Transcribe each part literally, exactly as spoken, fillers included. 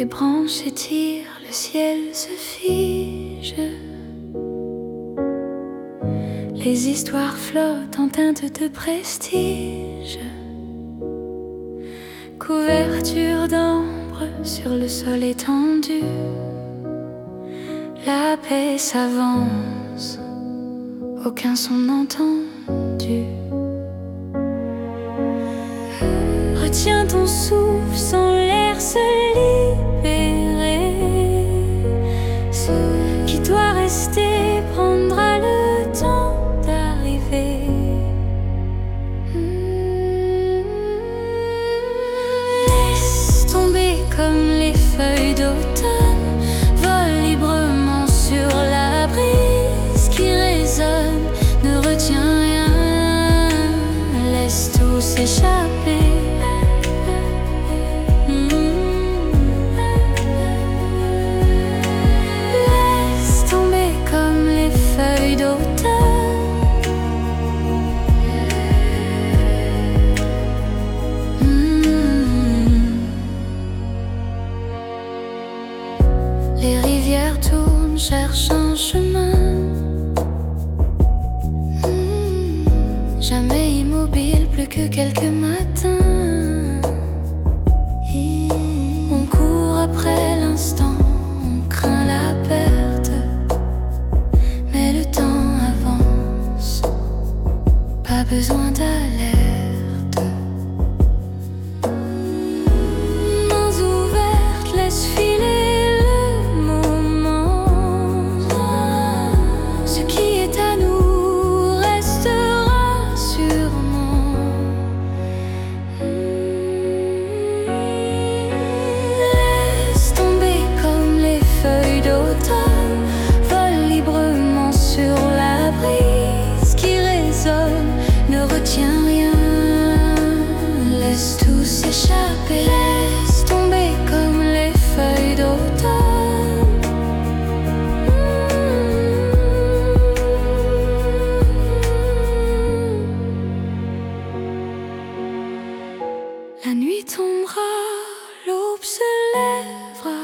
Les branches s'étirent, le ciel se fige. Les histoires flottent en teinte de prestige. Couverture d'ambre sur le sol étendu. La paix s'avance, aucun son entendu. Retiens ton souffle sans l'air se libérer. Ce qui doit rester prendra le temps d'arriver. Laisse tomber comme les feuilles d'automne, vole librement sur la brise qui résonne. Ne retiens rien, laisse tout s'échapper. Les rivières tournent, cherchent un chemin. Mmh. Jamais immobile, plus que quelques matins. Mmh. On court après l'instant, on craint la perte. Mais le temps avance, pas besoin d'alerte. Mains ouvertes, laisse filer. Retiens rien, laisse tout s'échapper. Laisse tomber comme les feuilles d'automne. La nuit tombera, l'aube se lèvera.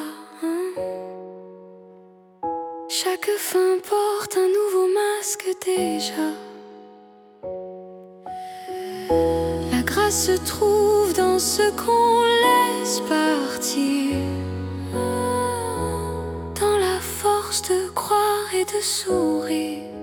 Chaque fin porte un nouveau masque déjà. La grâce se trouve dans ce qu'on laisse partir, dans la force de croire et de sourire.